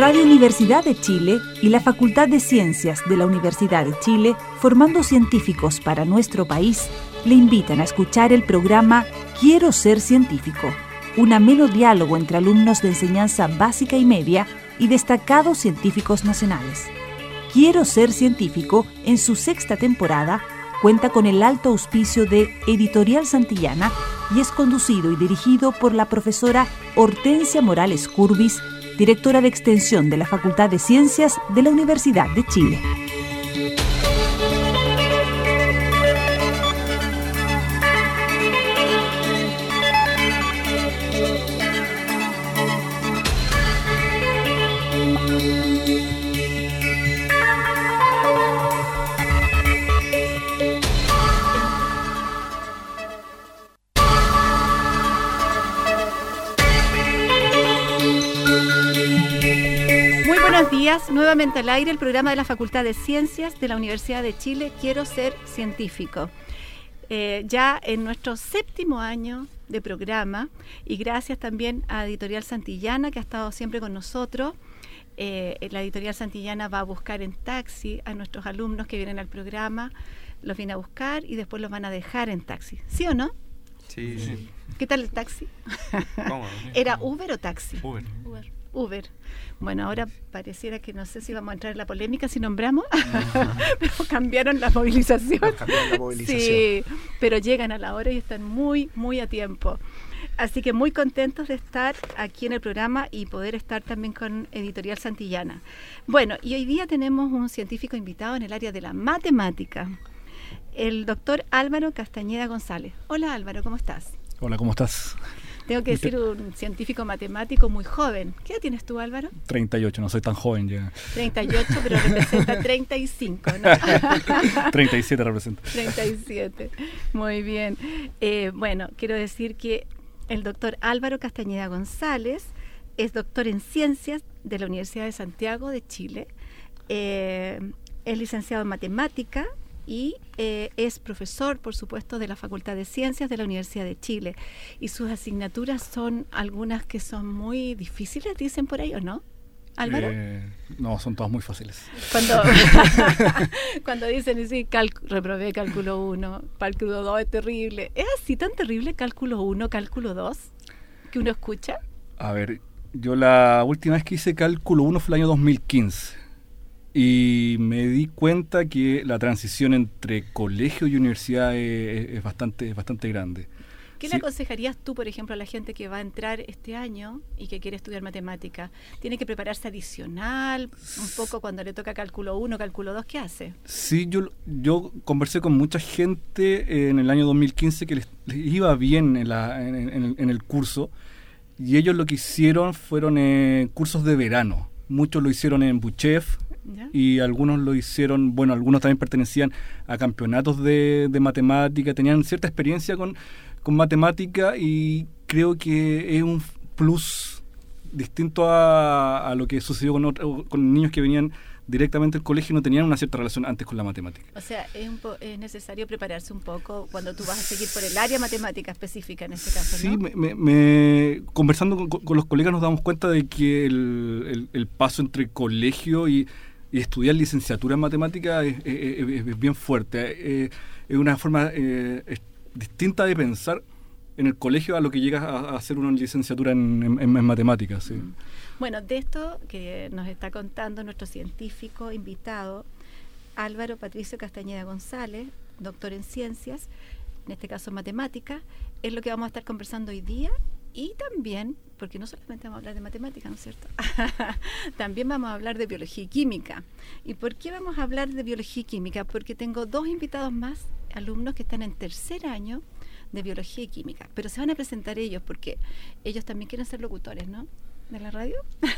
Radio Universidad de Chile y la Facultad de Ciencias de la Universidad de Chile, formando científicos para nuestro país, le invitan a escuchar el programa Quiero ser científico, un ameno diálogo entre alumnos de enseñanza básica y media y destacados científicos nacionales. Quiero ser científico, en su 6ª temporada, cuenta con el alto auspicio de Editorial Santillana y es conducido y dirigido por la profesora Hortensia Morales Curbis, directora de Extensión de la Facultad de Ciencias de la Universidad de Chile. Nuevamente al aire el programa de la Facultad de Ciencias de la Universidad de Chile, Quiero ser científico. Ya en nuestro 7º año de programa, y gracias también a Editorial Santillana, que ha estado siempre con nosotros. La Editorial Santillana va a buscar en taxi a nuestros alumnos que vienen al programa, los viene a buscar y después los van a dejar en taxi. ¿Sí o no? Sí. ¿Qué tal el taxi? ¿Cómo? ¿Era Uber o taxi? Uber. Bueno, ahora pareciera que no sé si vamos a entrar en la polémica si nombramos, pero cambiaron la movilización. Sí, pero llegan a la hora y están muy, muy a tiempo. Así que muy contentos de estar aquí en el programa y poder estar también con Editorial Santillana. Bueno, y hoy día tenemos un científico invitado en el área de la matemática, el doctor Álvaro Castañeda González. Hola Álvaro, ¿cómo estás? Hola, ¿cómo estás? Tengo que decir, un científico matemático muy joven. ¿Qué edad tienes tú, Álvaro? 38, no soy tan joven ya. 38, pero representa 35, ¿no? 37 representa. 37, muy bien. Bueno, quiero decir que el doctor Álvaro Castañeda González es doctor en Ciencias de la Universidad de Santiago de Chile. Es licenciado en Matemática y es profesor, por supuesto, de la Facultad de Ciencias de la Universidad de Chile. Y sus asignaturas son algunas que son muy difíciles, dicen por ahí, ¿o no, Álvaro? No, son todas muy fáciles. Cuando dicen, sí, reprobé cálculo 1, cálculo 2 es terrible. ¿Es así tan terrible cálculo 1, cálculo 2, que uno escucha? A ver, yo la última vez que hice cálculo 1 fue el año 2015. Y me di cuenta que la transición entre colegio y universidad es bastante grande. ¿Qué le aconsejarías tú, por ejemplo, a la gente que va a entrar este año y que quiere estudiar matemática? ¿Tiene que prepararse adicional un poco cuando le toca cálculo 1, cálculo 2? ¿Qué hace? Sí, yo conversé con mucha gente en el año 2015 que les iba bien en el curso, y ellos lo que hicieron fueron cursos de verano. Muchos lo hicieron en Buchef, ¿ya? Y algunos lo hicieron, bueno, algunos también pertenecían a campeonatos de matemática, tenían cierta experiencia con matemática, y creo que es un plus distinto a lo que sucedió con niños que venían directamente al colegio y no tenían una cierta relación antes con la matemática. O sea, es necesario prepararse un poco cuando tú vas a seguir por el área matemática específica en este caso, ¿no? Sí, conversando con los colegas nos damos cuenta de que el paso entre colegio y estudiar licenciatura en matemática es bien fuerte. Es una forma distinta de pensar en el colegio a lo que llegas a hacer una licenciatura en matemáticas. Sí. Bueno, de esto que nos está contando nuestro científico invitado, Álvaro Patricio Castañeda González, doctor en Ciencias, en este caso en Matemática, es lo que vamos a estar conversando hoy día. Y también, porque no solamente vamos a hablar de matemática, ¿no es cierto? También vamos a hablar de biología y química. ¿Y por qué vamos a hablar de biología y química? Porque tengo 2 invitados más, alumnos que están en 3er año de biología y química. Pero se van a presentar ellos porque ellos también quieren ser locutores, ¿no? ¿De la radio?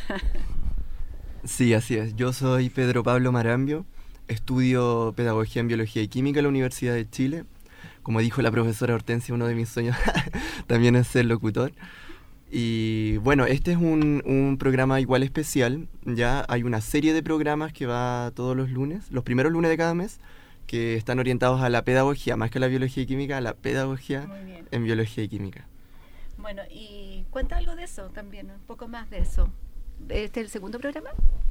Sí, así es. Yo soy Pedro Pablo Marambio, estudio Pedagogía en Biología y Química en la Universidad de Chile. Como dijo la profesora Hortensia, uno de mis sueños también es ser locutor. Y bueno, este es un programa igual especial. Ya hay una serie de programas que va todos los lunes, los primeros lunes de cada mes, que están orientados a la pedagogía, más que a la biología y química, a la pedagogía en biología y química. Bueno, y cuenta algo de eso también, un poco más de eso. ¿Este es el segundo programa?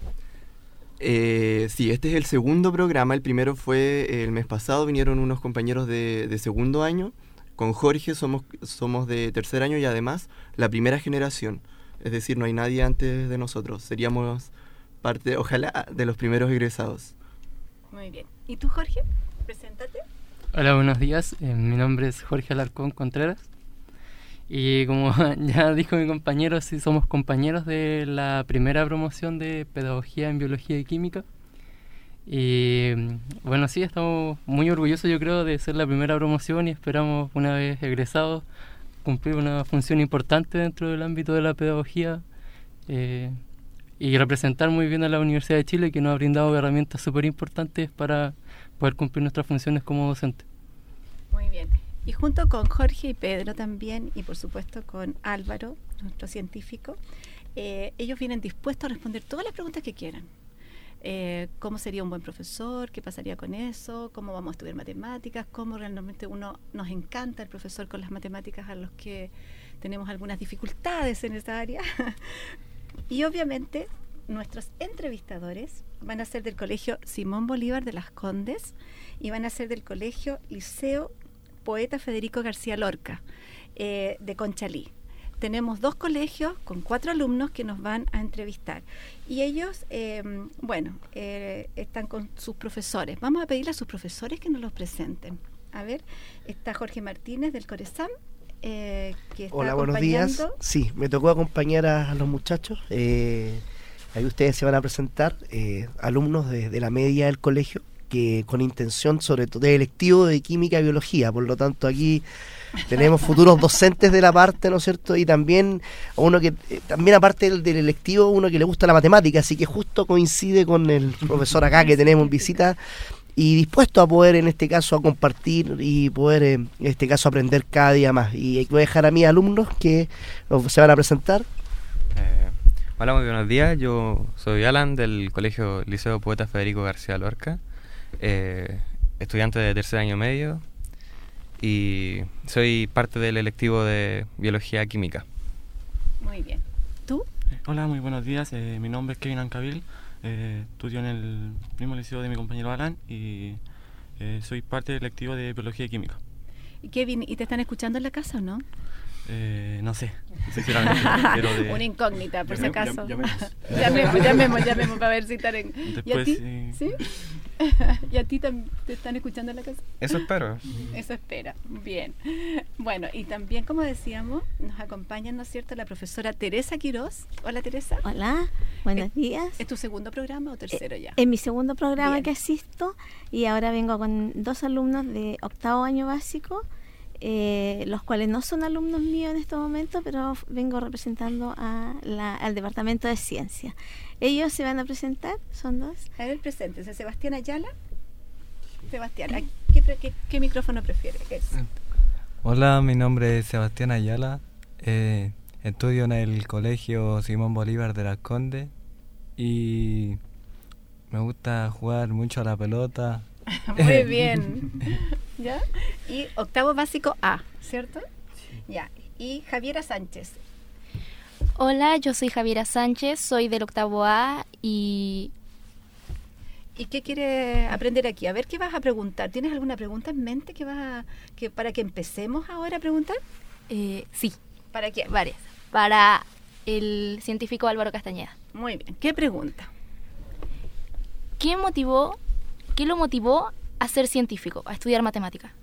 Sí, este es el segundo programa. El primero fue el mes pasado, vinieron unos compañeros de segundo año. Con Jorge somos de tercer año y además la primera generación. Es decir, no hay nadie antes de nosotros. Seríamos parte, ojalá, de los primeros egresados. Muy bien. ¿Y tú, Jorge? Preséntate. Hola, buenos días. Mi nombre es Jorge Alarcón Contreras. Y como ya dijo mi compañero, sí somos compañeros de la primera promoción de Pedagogía en Biología y Química. Y bueno, sí, estamos muy orgullosos, yo creo, de ser la primera promoción y esperamos, una vez egresados, cumplir una función importante dentro del ámbito de la pedagogía y representar muy bien a la Universidad de Chile, que nos ha brindado herramientas súper importantes para poder cumplir nuestras funciones como docentes. Muy bien. Y junto con Jorge y Pedro también, y por supuesto con Álvaro, nuestro científico, ellos vienen dispuestos a responder todas las preguntas que quieran. ¿Cómo sería un buen profesor? ¿Qué pasaría con eso? ¿Cómo vamos a estudiar matemáticas? ¿Cómo realmente nos encanta el profesor con las matemáticas a los que tenemos algunas dificultades en esa área? Y obviamente nuestros entrevistadores van a ser del Colegio Simón Bolívar de Las Condes y van a ser del Colegio Liceo Poeta Federico García Lorca, de Conchalí. Tenemos 2 colegios con 4 alumnos que nos van a entrevistar. Y ellos, están con sus profesores. Vamos a pedirle a sus profesores que nos los presenten. A ver, está Jorge Martínez del Coresam, que está Hola, buenos días. Sí, me tocó acompañar a los muchachos. Ahí ustedes se van a presentar, alumnos de la media del colegio, que con intención sobre todo de electivo de química y biología, por lo tanto aquí tenemos futuros docentes de la parte, ¿no es cierto? Y también uno que también aparte del electivo, uno que le gusta la matemática, así que justo coincide con el profesor acá que tenemos en visita y dispuesto a poder en este caso a compartir y poder en este caso aprender cada día más. Y voy a dejar a mis alumnos que se van a presentar. Hola, muy buenos días, yo soy Alan del Colegio Liceo Poeta Federico García Lorca. Estudiante de tercer año medio y soy parte del electivo de Biología Química. Muy bien. ¿Tú? Hola, muy buenos días. Mi nombre es Kevin Ancabil. Estudio en el mismo liceo de mi compañero Alan y soy parte del electivo de Biología y Química. Y Kevin, ¿y te están escuchando en la casa o no? No sé, sinceramente. Pero una incógnita, por si acaso. Llamemos para ver si están en... Después, ¿y a ti? ¿Sí? ¿Y a ti te están escuchando en la casa? Eso espero. Eso espera, bien. Bueno, y también, como decíamos, nos acompaña, ¿no es cierto?, la profesora Teresa Quirós. Hola, Teresa. Hola, buenos días. ¿Es tu segundo programa o tercero ya? Es mi segundo programa Bien. que asisto y ahora vengo con 2 alumnos de 8º año básico, los cuales no son alumnos míos en este momento, pero vengo representando al Departamento de Ciencia. Ellos se van a presentar, son 2. A ver, preséntense. Sebastián Ayala. Sebastián, ¿qué micrófono prefiere? Hola, mi nombre es Sebastián Ayala. Estudio en el Colegio Simón Bolívar de Las Condes y me gusta jugar mucho a la pelota. Muy bien. ¿Ya? Y 8º básico A, ¿cierto? Sí. Ya. Y Javiera Sánchez. Hola, yo soy Javiera Sánchez, soy del 8º A y... ¿Y qué quiere aprender aquí? A ver, ¿qué vas a preguntar? ¿Tienes alguna pregunta en mente para que empecemos ahora a preguntar? Sí. ¿Para quién? Varias. Para el científico Álvaro Castañeda. Muy bien. ¿Qué pregunta? ¿Qué lo motivó a ser científico, a estudiar matemáticas?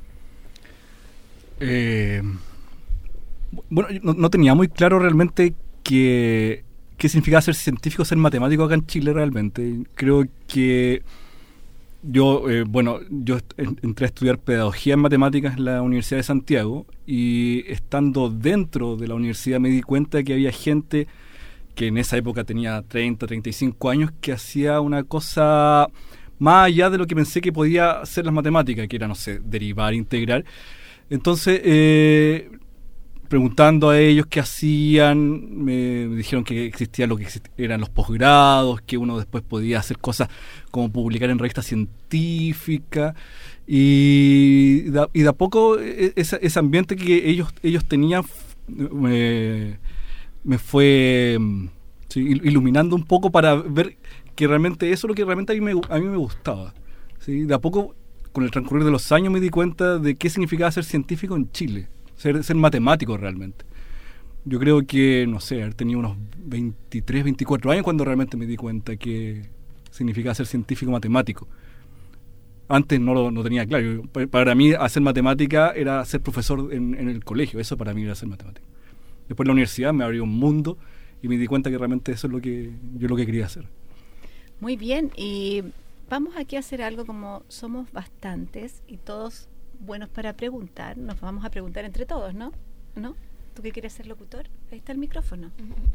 Bueno, no tenía muy claro realmente qué significaba ser científico, ser matemático acá en Chile realmente. Creo que yo entré a estudiar pedagogía en matemáticas en la Universidad de Santiago y estando dentro de la universidad me di cuenta de que había gente que en esa época tenía 30, 35 años que hacía una cosa más allá de lo que pensé que podía ser las matemáticas, que era, no sé, derivar, integrar. Entonces, preguntando a ellos qué hacían, me dijeron que existía lo que eran los posgrados, que uno después podía hacer cosas como publicar en revistas científicas, y de a poco ese ambiente que ellos tenían me fue Sí, iluminando un poco para ver que realmente eso es lo que realmente a mí me gustaba. ¿Sí? De a poco, con el transcurrir de los años, me di cuenta de qué significaba ser científico en Chile, ser matemático realmente. Yo creo que, no sé, haber tenido unos 23, 24 años cuando realmente me di cuenta que significaba ser científico matemático. Antes no tenía claro. Para mí, hacer matemática era ser profesor en el colegio. Eso para mí era hacer matemática. Después la universidad me abrió un mundo y me di cuenta que realmente eso es lo que quería hacer. Muy bien, y vamos aquí a hacer algo como somos bastantes y todos buenos para preguntar. Nos vamos a preguntar entre todos, ¿no? ¿No? ¿Tú qué quieres ser locutor? Ahí está el micrófono.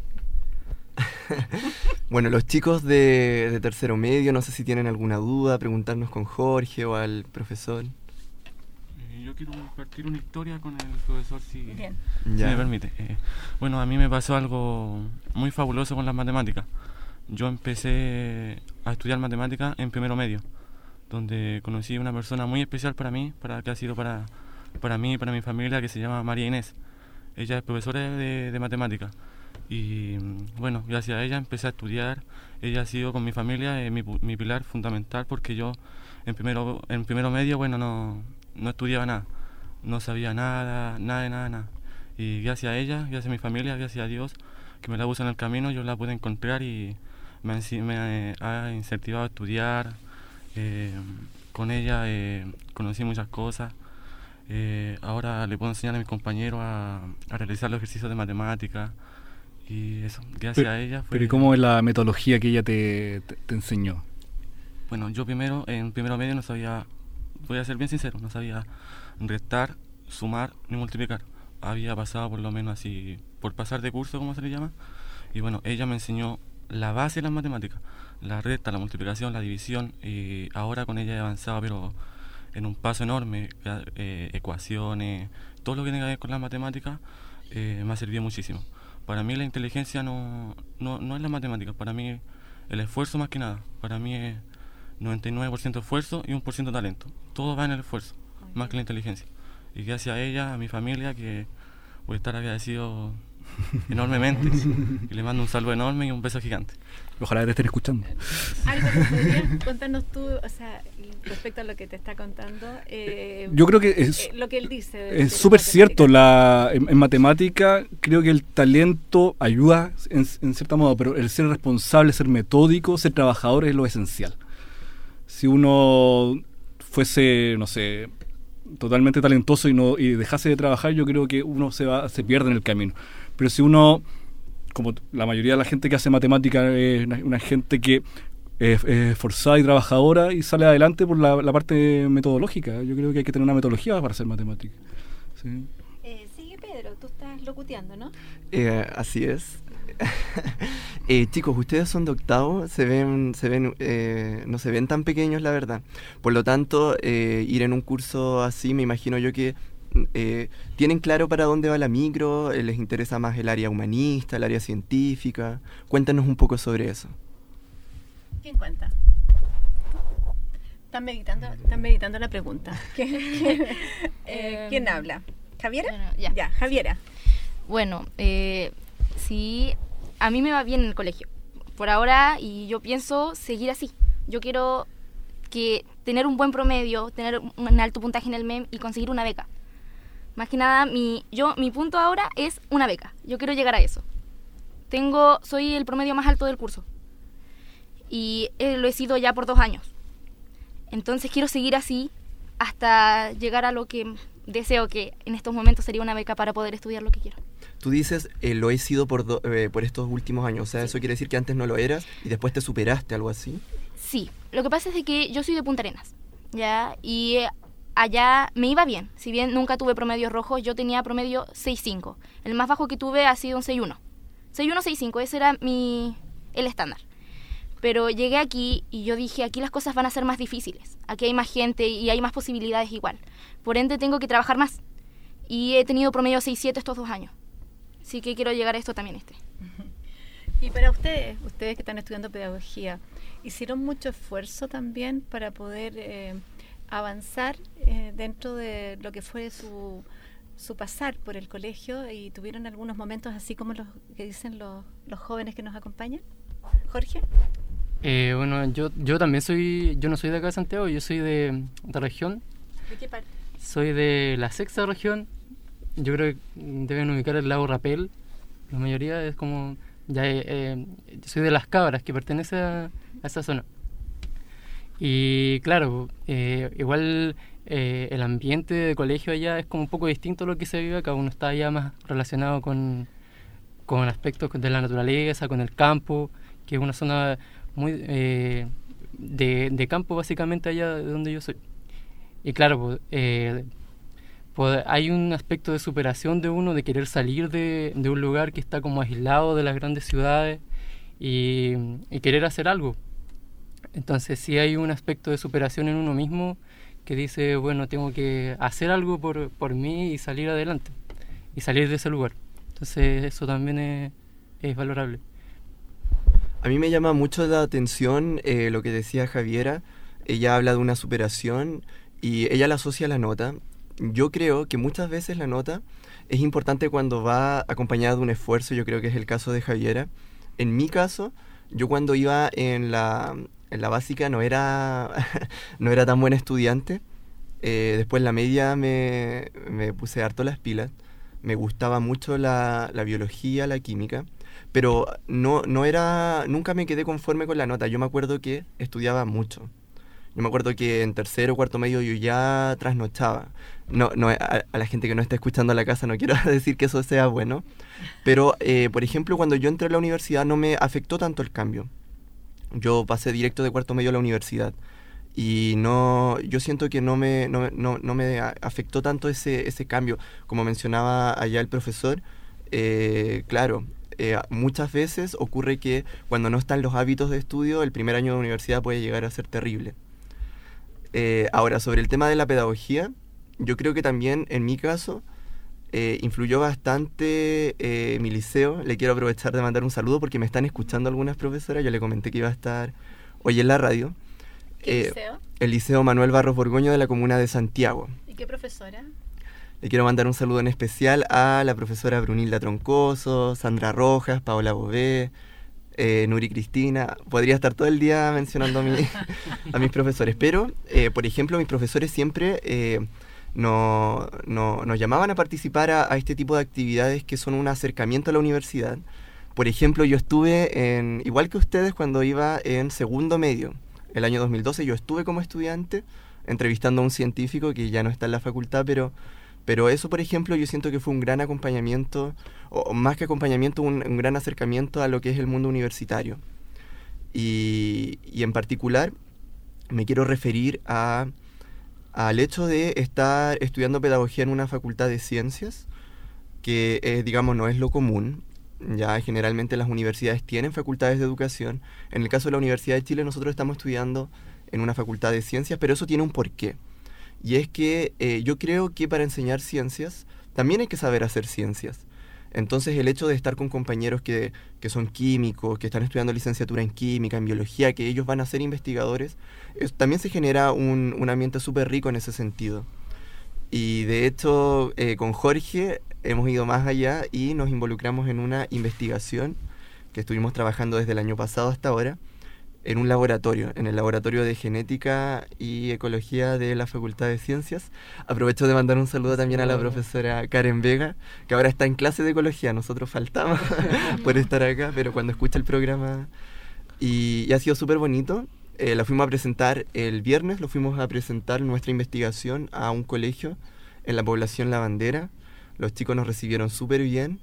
Bueno, los chicos de tercero medio, no sé si tienen alguna duda, preguntarnos con Jorge o al profesor. Yo quiero compartir una historia con el profesor, si Bien. me permite. Bueno, a mí me pasó algo muy fabuloso con las matemáticas. Yo empecé a estudiar matemáticas en primero medio, donde conocí a una persona muy especial para mí, que ha sido para mí y para mi familia, que se llama María Inés. Ella es profesora de matemáticas. Y bueno, gracias a ella empecé a estudiar. Ella ha sido con mi familia mi pilar fundamental, porque yo en primero medio, bueno, no estudiaba nada, no sabía nada. Y gracias a ella, gracias a mi familia, gracias a Dios, que me la puso en el camino, yo la pude encontrar y me ha incentivado a estudiar. Con ella conocí muchas cosas. Ahora le puedo enseñar a mis compañeros a realizar los ejercicios de matemáticas. Y eso, gracias a ella. Pero ¿y cómo es la metodología que ella te enseñó? Bueno, yo en primero medio no sabía, voy a ser bien sincero, no sabía restar, sumar ni multiplicar. Había pasado por lo menos así, por pasar de curso, como se le llama. Y bueno, ella me enseñó la base de las matemáticas, la resta, la multiplicación, la división. Y ahora con ella he avanzado, pero en un paso enorme. Ecuaciones, todo lo que tenga que ver con las matemáticas me ha servido muchísimo. Para mí la inteligencia no es la matemática, para mí el esfuerzo más que nada. Para mí es 99% esfuerzo y 1% talento. Todo va en el esfuerzo, más que la inteligencia. Y gracias a ella, a mi familia, que voy a estar agradecido enormemente. Y le mando un saludo enorme y un beso gigante. Ojalá te estén escuchando. Algo que podrías contarnos tú, o sea, respecto a lo que te está contando. Yo creo que es lo que él dice. Es súper cierto. En matemática creo que el talento ayuda en cierto modo, pero el ser responsable, ser metódico, ser trabajador es lo esencial. Si uno fuese, no sé, totalmente talentoso y dejase de trabajar, yo creo que uno se pierde en el camino. Pero si uno, como la mayoría de la gente que hace matemática es una gente que es esforzada y trabajadora y sale adelante por la parte metodológica. Yo creo que hay que tener una metodología para hacer matemática. Sí. Sigue Pedro, tú estás locuteando, ¿no? Así es. Chicos, ustedes son de octavo, no se ven tan pequeños, la verdad. Por lo tanto, ir en un curso así, me imagino yo que tienen claro para dónde va la micro, les interesa más el área humanista, el área científica. Cuéntanos un poco sobre eso. ¿Quién cuenta? Están meditando la pregunta. ¿Quién habla? ¿Javiera? Bueno, ya, Javiera. Bueno, sí, a mí me va bien en el colegio por ahora y yo pienso seguir así. Yo quiero tener un buen promedio, tener un alto puntaje en el MEM y conseguir una beca. Más que nada, mi punto ahora es una beca. Yo quiero llegar a eso. Soy el promedio más alto del curso y lo he sido ya por 2 años. Entonces quiero seguir así hasta llegar a lo que deseo, que en estos momentos sería una beca para poder estudiar lo que quiero. Tú dices, lo he sido por estos últimos años, o sea, sí. Eso quiere decir que antes no lo eras y después te superaste, algo así. Sí, lo que pasa es que yo soy de Punta Arenas, ¿ya? Y allá me iba bien, si bien nunca tuve promedios rojos, yo tenía promedio 6.5. El más bajo que tuve ha sido un 6.1. 6.1, 6.5, ese era el estándar. Pero llegué aquí y yo dije, aquí las cosas van a ser más difíciles. Aquí hay más gente y hay más posibilidades igual. Por ende, tengo que trabajar más. Y he tenido promedio 6.7 estos 2 años. Así que quiero llegar a esto también Y para ustedes que están estudiando pedagogía, ¿hicieron mucho esfuerzo también para poder avanzar dentro de lo que fue su su pasar por el colegio y tuvieron algunos momentos así como los que dicen los jóvenes que nos acompañan. Jorge. Bueno, yo también yo no soy de acá de Santiago, yo soy de región. ¿De qué parte? Soy de la sexta región. Yo creo que deben ubicar el lago Rapel. La mayoría es como... yo soy de Las Cabras, que pertenece a esa zona. Y claro, igual el ambiente de colegio allá es como un poco distinto a lo que se vive acá. Uno está allá más relacionado con aspectos de la naturaleza, con el campo, que es una zona muy de campo básicamente allá de donde yo soy. Y claro, pues hay un aspecto de superación de uno, de querer salir de un lugar que está como aislado de las grandes ciudades y querer hacer algo. Entonces sí hay un aspecto de superación en uno mismo que dice, bueno, tengo que hacer algo por mí y salir adelante y salir de ese lugar. Entonces eso también es valorable. A mí me llama mucho la atención lo que decía Javiera. Ella habla de una superación y ella la asocia a la nota. Yo creo que muchas veces la nota es importante cuando va acompañada de un esfuerzo. Yo creo que es el caso de Javiera. En mi caso, yo cuando iba en la básica no era tan buen estudiante. Después en la media me puse harto las pilas. Me gustaba mucho la biología, la química, pero nunca me quedé conforme con la nota. Yo me acuerdo que estudiaba mucho. Yo me acuerdo que en tercero o cuarto medio yo ya trasnochaba. No, a la gente que no está escuchando a la casa no quiero decir que eso sea bueno, pero por ejemplo cuando yo entré a la universidad no me afectó tanto el cambio. Yo pasé directo de cuarto medio a la universidad y yo siento que no me afectó tanto ese cambio. Como mencionaba allá el profesor, claro, muchas veces ocurre que cuando no están los hábitos de estudio, el primer año de universidad puede llegar a ser terrible. Ahora, sobre el tema de la pedagogía, yo creo que también en mi caso influyó bastante mi liceo. Le quiero aprovechar de mandar un saludo porque me están escuchando algunas profesoras. Yo le comenté que iba a estar hoy en la radio. ¿Qué liceo? El Liceo Manuel Barros Borgoño de la comuna de Santiago. ¿Y qué profesora? Le quiero mandar un saludo en especial a la profesora Brunilda Troncoso, Sandra Rojas, Paola Bové, Nuri Cristina. Podría estar todo el día mencionando a mis profesores, pero, por ejemplo, mis profesores siempre nos llamaban a participar a este tipo de actividades que son un acercamiento a la universidad. Por ejemplo, yo estuve igual que ustedes cuando iba en segundo medio, el año 2012, yo estuve como estudiante entrevistando a un científico que ya no está en la facultad, pero eso, por ejemplo, yo siento que fue un gran acompañamiento, o más que acompañamiento, un gran acercamiento a lo que es el mundo universitario. Y en particular me quiero referir al hecho de estar estudiando pedagogía en una facultad de ciencias, que digamos no es lo común. Ya generalmente las universidades tienen facultades de educación. En el caso de la Universidad de Chile nosotros estamos estudiando en una facultad de ciencias, pero eso tiene un porqué. Y es que yo creo que para enseñar ciencias también hay que saber hacer ciencias. Entonces el hecho de estar con compañeros que son químicos, que están estudiando licenciatura en química, en biología, que ellos van a ser investigadores, también se genera un ambiente súper rico en ese sentido. Y de hecho con Jorge hemos ido más allá y nos involucramos en una investigación que estuvimos trabajando desde el año pasado hasta ahora, en un laboratorio, en el Laboratorio de Genética y Ecología de la Facultad de Ciencias. Aprovecho de mandar un saludo también a la profesora Karen Vega, que ahora está en clase de Ecología. Nosotros faltamos por estar acá, pero cuando escucha el programa... Y ha sido súper bonito. La fuimos a presentar el viernes, fuimos a presentar nuestra investigación a un colegio en la población La Bandera. Los chicos nos recibieron súper bien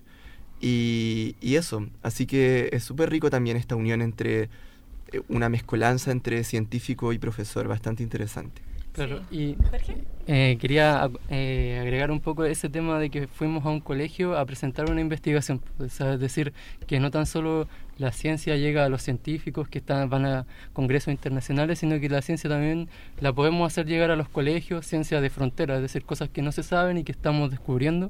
y eso. Así que es súper rico también esta unión entre... una mezcolanza entre científico y profesor, bastante interesante. Claro, sí. Y quería agregar un poco ese tema de que fuimos a un colegio a presentar una investigación. Es decir, que no tan solo la ciencia llega a los científicos que van a congresos internacionales, sino que la ciencia también la podemos hacer llegar a los colegios, ciencia de frontera, es decir, cosas que no se saben y que estamos descubriendo.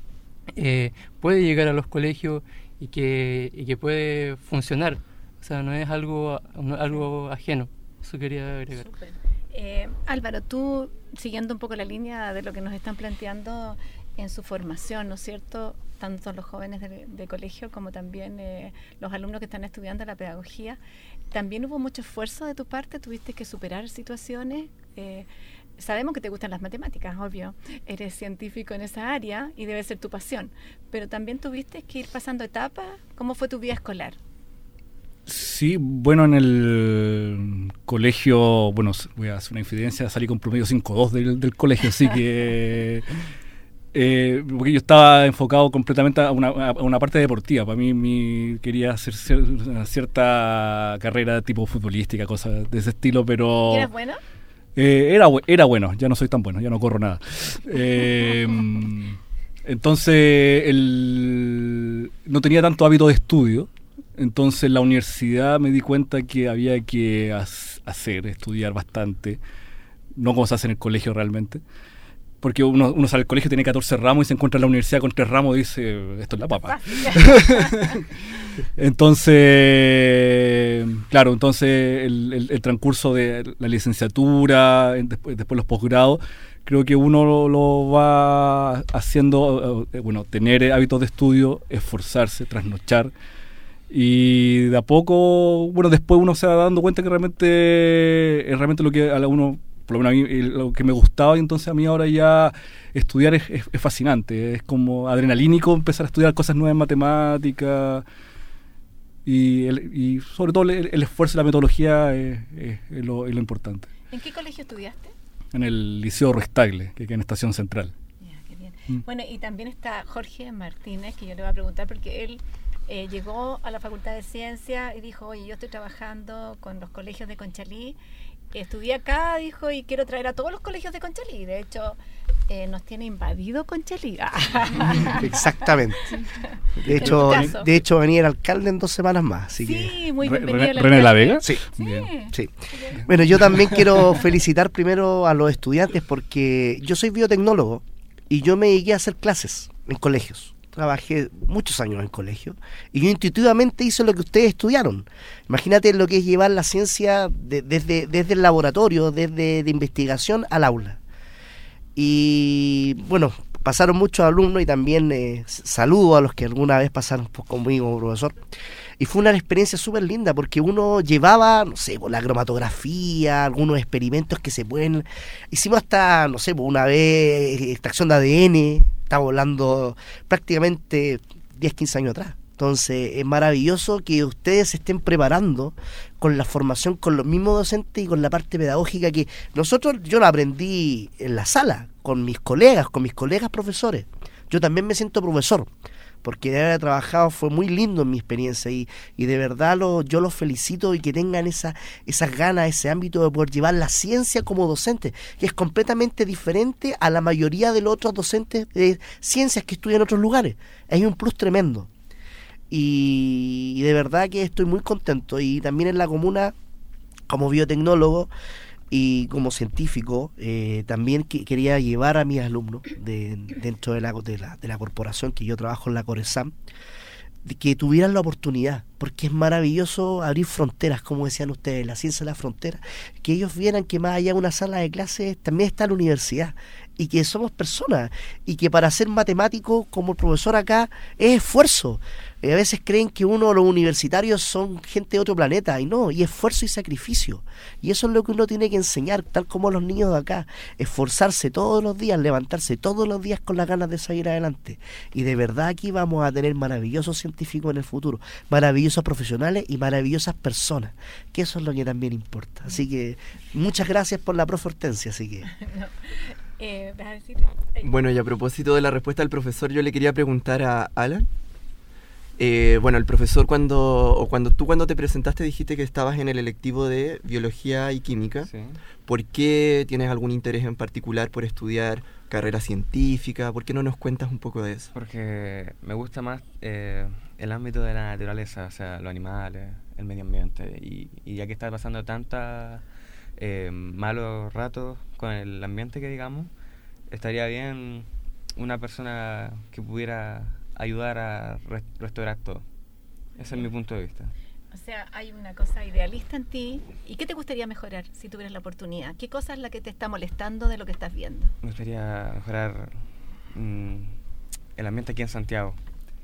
Puede llegar a los colegios y que puede funcionar. O sea, no es algo ajeno. Eso quería agregar. Álvaro, tú, siguiendo un poco la línea de lo que nos están planteando, en su formación, ¿no es cierto?, tanto los jóvenes de colegio como también los alumnos que están estudiando la pedagogía. ¿También hubo mucho esfuerzo de tu parte? ¿Tuviste que superar situaciones? Sabemos que te gustan las matemáticas, obvio. Eres científico en esa área y debe ser tu pasión. Pero también tuviste que ir pasando etapas. ¿Cómo fue tu vida escolar? Sí, bueno, en el colegio, bueno, voy a hacer una infidencia, salí con promedio 5.2 del colegio, así que... porque yo estaba enfocado completamente a una parte deportiva. Para mí quería hacer una cierta carrera tipo futbolística, cosas de ese estilo, pero... ¿Y eras bueno? Era bueno, ya no soy tan bueno, ya no corro nada. Entonces, no tenía tanto hábito de estudio. Entonces, en la universidad me di cuenta que había que estudiar bastante, no como se hace en el colegio realmente. Porque uno sale del colegio, tiene 14 ramos y se encuentra en la universidad con 3 ramos y dice, esto es la papa. Entonces, claro, el transcurso de la licenciatura, después los posgrados, creo que uno lo va haciendo, tener hábitos de estudio, esforzarse, trasnochar. Y de a poco, después uno se va dando cuenta que realmente es realmente lo que a uno... Por lo menos a mí, lo que me gustaba, y entonces a mí ahora ya estudiar es fascinante, es como adrenalínico empezar a estudiar cosas nuevas en matemáticas y sobre todo el esfuerzo y la metodología es lo importante. ¿En qué colegio estudiaste? En el Liceo Restagle, que queda en Estación Central. Ya, qué bien. Bueno, y también está Jorge Martínez, que yo le voy a preguntar porque él llegó a la Facultad de Ciencias y dijo, oye, yo estoy trabajando con los colegios de Conchalí, estudié acá, dijo, y quiero traer a todos los colegios de Conchalí. De hecho, nos tiene invadido Conchalí. Exactamente. De hecho, venía el alcalde en 2 semanas más. Así sí, muy bienvenido. ¿René de la Vega? Sí. Sí. Bueno, yo también quiero felicitar primero a los estudiantes porque yo soy biotecnólogo y yo me dediqué a hacer clases en colegios. Trabajé muchos años en colegio y yo intuitivamente hice lo que ustedes estudiaron. Imagínate lo que es llevar la ciencia desde el laboratorio, desde de investigación al aula. Y bueno, pasaron muchos alumnos y también saludo a los que alguna vez pasaron conmigo como profesor. Y fue una experiencia súper linda porque uno llevaba, no sé, la cromatografía, algunos experimentos que se pueden... Hicimos hasta, no sé, una vez extracción de ADN. Estamos hablando prácticamente 10, 15 años atrás. Entonces es maravilloso que ustedes se estén preparando con la formación, con los mismos docentes y con la parte pedagógica que yo la aprendí en la sala, con mis colegas profesores. Yo también me siento profesor, porque de haber trabajado fue muy lindo en mi experiencia y de verdad yo los felicito y que tengan esas ganas, ese ámbito de poder llevar la ciencia como docente, que es completamente diferente a la mayoría de los otros docentes de ciencias que estudian en otros lugares. Hay un plus tremendo y de verdad que estoy muy contento. Y también en la comuna, como biotecnólogo y como científico, también quería llevar a mis alumnos dentro de la corporación que yo trabajo en la Coresam, que tuvieran la oportunidad, porque es maravilloso abrir fronteras, como decían ustedes, la ciencia de la frontera, que ellos vieran que más allá de una sala de clases también está la universidad y que somos personas y que para ser matemático como el profesor acá es esfuerzo. A veces creen que los universitarios son gente de otro planeta y no, y esfuerzo y sacrificio, y eso es lo que uno tiene que enseñar, tal como los niños de acá, esforzarse todos los días, levantarse todos los días con las ganas de seguir adelante. Y de verdad aquí vamos a tener maravillosos científicos en el futuro, maravillosos profesionales y maravillosas personas, que eso es lo que también importa. Así que muchas gracias por la profe Hortensia. Así que ¿vas a decir? Bueno, y a propósito de la respuesta del profesor, yo le quería preguntar a Alan. Bueno, el profesor cuando te presentaste dijiste que estabas en el electivo de Biología y Química. Sí. ¿Por qué tienes algún interés en particular por estudiar carrera científica? ¿Por qué no nos cuentas un poco de eso? Porque me gusta más el ámbito de la naturaleza, o sea, los animales, el medio ambiente. Y ya que está pasando tantos malos ratos con el ambiente, que digamos, estaría bien una persona que pudiera ayudar a restaurar todo. Ese es mi punto de vista. O sea, hay una cosa idealista en ti. ¿Y qué te gustaría mejorar si tuvieras la oportunidad? ¿Qué cosa es la que te está molestando de lo que estás viendo? Me gustaría mejorar el ambiente aquí en Santiago.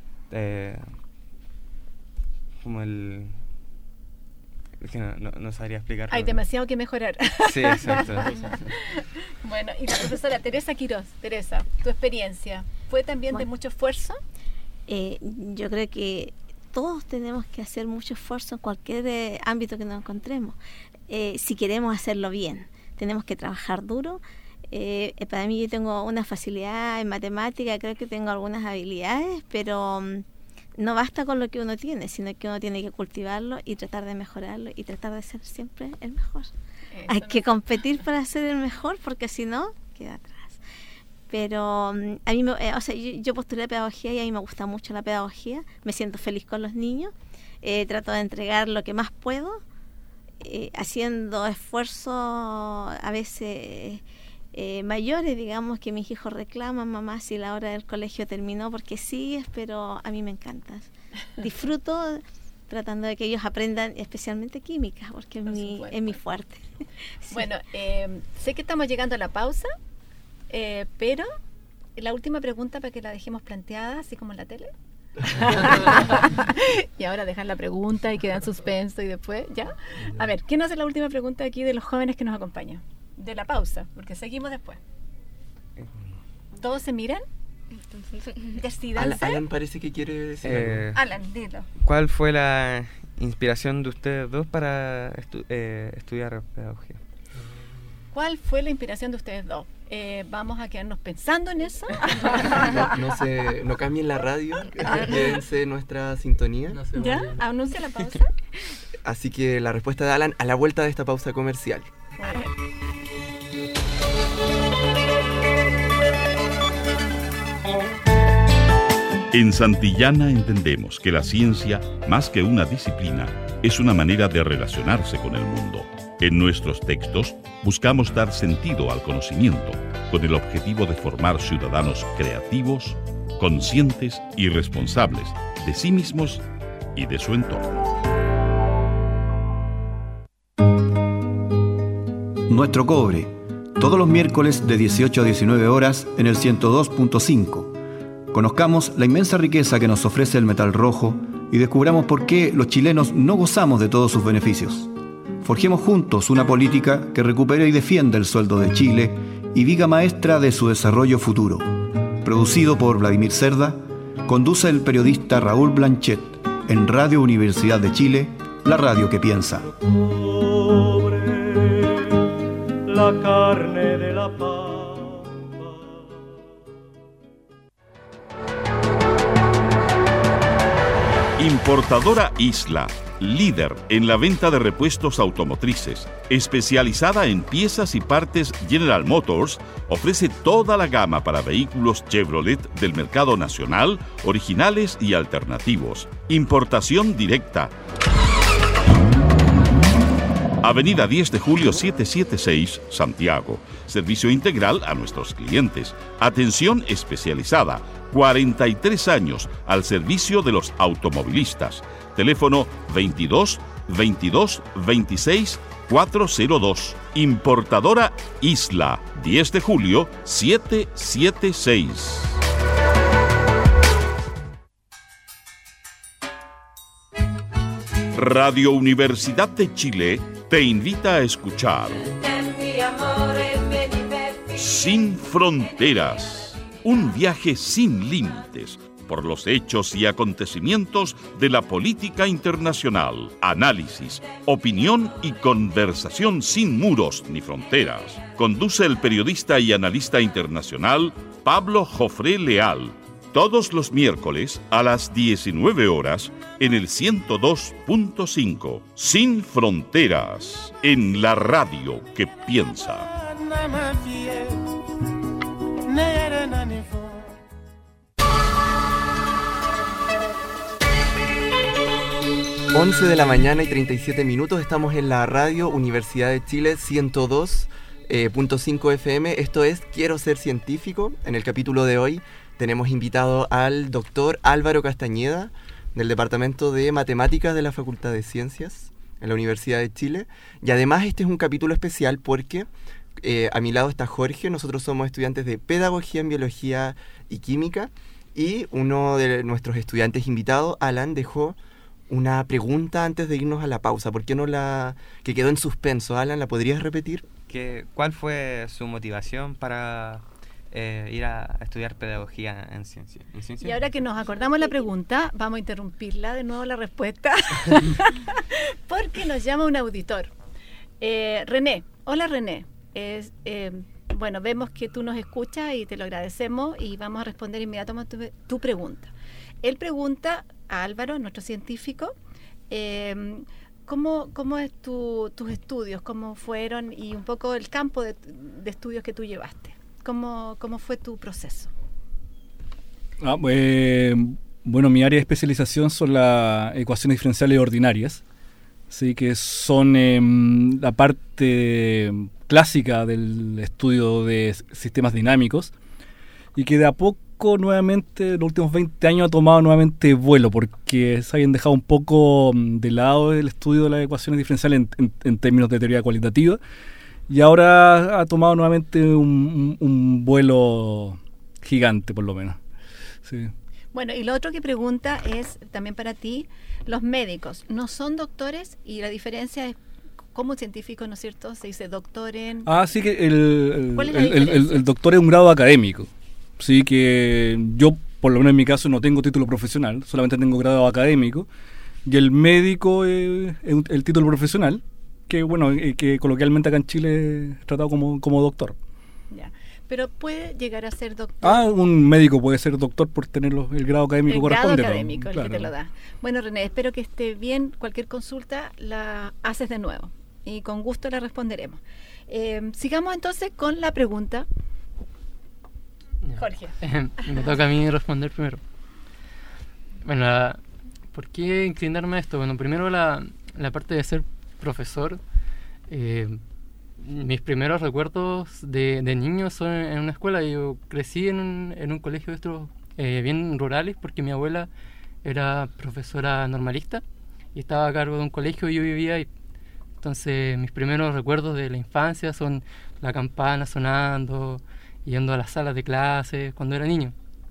Como el... Es que no sabría explicar. Hay demasiado que mejorar. Sí, exacto. Bueno, y la profesora Teresa Quirós. Teresa, tu experiencia, ¿fue también de mucho esfuerzo? Yo creo que todos tenemos que hacer mucho esfuerzo en cualquier ámbito que nos encontremos. Si queremos hacerlo bien, tenemos que trabajar duro. Para mí yo tengo una facilidad en matemática, creo que tengo algunas habilidades, pero no basta con lo que uno tiene, sino que uno tiene que cultivarlo y tratar de mejorarlo y tratar de ser siempre el mejor. Hay que competir para ser el mejor, porque si no, queda atrás. Pero a mí, yo postulé pedagogía y a mí me gusta mucho la pedagogía, me siento feliz con los niños, trato de entregar lo que más puedo, haciendo esfuerzos a veces mayores, digamos, que mis hijos reclaman: mamá, si la hora del colegio terminó, porque sigues, pero a mí me encanta. Disfruto tratando de que ellos aprendan especialmente química, porque es mi fuerte. Sí. Bueno, sé que estamos llegando a la pausa, pero la última pregunta para que la dejemos planteada, así como en la tele. Y ahora dejar la pregunta y queda en suspenso y después, ¿ya? A ver, ¿quién hace la última pregunta aquí de los jóvenes que nos acompañan? De la pausa, porque seguimos después. ¿Todos se miran? ¿Decidanse? Alan parece que quiere decir algo. Alan, dilo. ¿Cuál fue la inspiración de ustedes dos para estudiar pedagogía? ¿Cuál fue la inspiración de ustedes dos? Vamos a quedarnos pensando en eso. No cambien la radio, quédense en nuestra sintonía. ¿Ya? Anuncia la pausa. Así que la respuesta de Alan a la vuelta de esta pausa comercial. En Santillana entendemos que la ciencia, más que una disciplina, es una manera de relacionarse con el mundo. En nuestros textos buscamos dar sentido al conocimiento, con el objetivo de formar ciudadanos creativos, conscientes y responsables de sí mismos y de su entorno. Nuestro cobre, todos los miércoles de 18 a 19 horas en el 102.5. Conozcamos la inmensa riqueza que nos ofrece el metal rojo y descubramos por qué los chilenos no gozamos de todos sus beneficios. Forjemos juntos una política que recupere y defienda el sueldo de Chile y viga maestra de su desarrollo futuro. Producido por Vladimir Cerda, conduce el periodista Raúl Blanchet en Radio Universidad de Chile, la radio que piensa. La carne de la pampa. Importadora Isla, líder en la venta de repuestos automotrices, especializada en piezas y partes General Motors, ofrece toda la gama para vehículos Chevrolet del mercado nacional, originales y alternativos. Importación directa. Avenida 10 de Julio 776, Santiago. Servicio integral a nuestros clientes. Atención especializada. 43 años al servicio de los automovilistas. Teléfono 22 22 26 402. Importadora Isla, 10 de julio 776. Radio Universidad de Chile te invita a escuchar Sin Fronteras, un viaje sin límites por los hechos y acontecimientos de la política internacional. Análisis, opinión y conversación sin muros ni fronteras. Conduce el periodista y analista internacional Pablo Jofré Leal. Todos los miércoles a las 19 horas en el 102.5. Sin Fronteras, en la radio que piensa. 11 de la mañana y 37 minutos, estamos en la radio Universidad de Chile 102.5 FM. Esto es Quiero Ser Científico. En el capítulo de hoy tenemos invitado al doctor Álvaro Castañeda, del Departamento de Matemáticas de la Facultad de Ciencias en la Universidad de Chile. Y además este es un capítulo especial porque A mi lado está Jorge, nosotros somos estudiantes de Pedagogía en Biología y Química, y uno de nuestros estudiantes invitados, Alan, dejó una pregunta antes de irnos a la pausa. ¿Por qué no que quedó en suspenso? Alan, ¿la podrías repetir? ¿Cuál fue su motivación para ir a estudiar pedagogía en ciencia? Y ahora que nos acordamos la pregunta, vamos a interrumpirla de nuevo la respuesta, porque nos llama un auditor. René, hola René. Bueno, vemos que tú nos escuchas y te lo agradecemos y vamos a responder inmediatamente tu pregunta. Él pregunta a Álvaro, nuestro científico, ¿cómo es tus estudios? ¿Cómo fueron? Y un poco el campo de estudios que tú llevaste. ¿Cómo fue tu proceso? Bueno, mi área de especialización son las ecuaciones diferenciales ordinarias, ¿sí? Que son la parte clásica del estudio de sistemas dinámicos y que de a poco nuevamente en los últimos 20 años ha tomado nuevamente vuelo porque se habían dejado un poco de lado el estudio de las ecuaciones diferenciales en términos de teoría cualitativa y ahora ha tomado nuevamente un vuelo gigante por lo menos. Sí. Bueno, y lo otro que pregunta es también para ti, los médicos no son doctores y la diferencia es como un científico, ¿no es cierto? Se dice doctor en... Sí que el doctor es un grado académico. Sí que yo, por lo menos en mi caso, no tengo título profesional, solamente tengo grado académico. Y el médico es el título profesional, que bueno, que coloquialmente acá en Chile es tratado como doctor. Ya. Pero puede llegar a ser doctor. Un médico puede ser doctor por tener el grado académico correspondiente. El grado académico, claro. El que te lo da. Bueno, René, espero que esté bien. Cualquier consulta la haces de nuevo y con gusto la responderemos. Sigamos entonces con la pregunta. Jorge. Me toca a mí responder primero. Bueno, ¿por qué inclinarme a esto? Bueno, primero la parte de ser profesor. Mis primeros recuerdos de niño son en una escuela. Yo crecí en un colegio de estos bien rurales porque mi abuela era profesora normalista y estaba a cargo de un colegio y yo vivía ahí. Entonces mis primeros recuerdos de la infancia son la campana sonando, yendo a las salas de clases cuando era niño.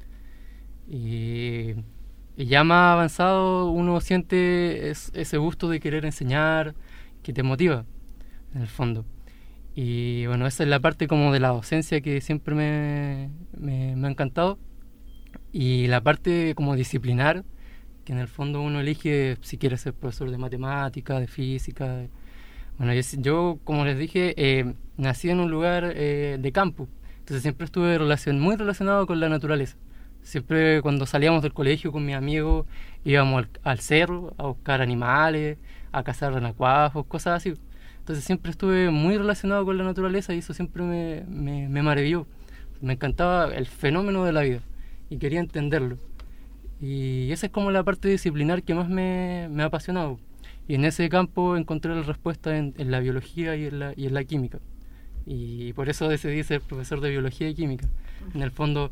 Y ya más avanzado uno siente ese gusto de querer enseñar que te motiva en el fondo. Y bueno, esa es la parte como de la docencia que siempre me ha encantado. Y la parte como disciplinar, que en el fondo uno elige si quiere ser profesor de matemática, de física. Bueno, yo como les dije, nací en un lugar de campo. Entonces siempre estuve muy relacionado con la naturaleza. Siempre cuando salíamos del colegio con mis amigos íbamos al cerro a buscar animales, a cazar renacuajos, cosas así. Entonces siempre estuve muy relacionado con la naturaleza y eso siempre me maravilló. Me encantaba el fenómeno de la vida y quería entenderlo. Y esa es como la parte disciplinar que más me ha apasionado. Y en ese campo encontré la respuesta en la biología y en la química. Y por eso decidí ser profesor de biología y química. En el fondo,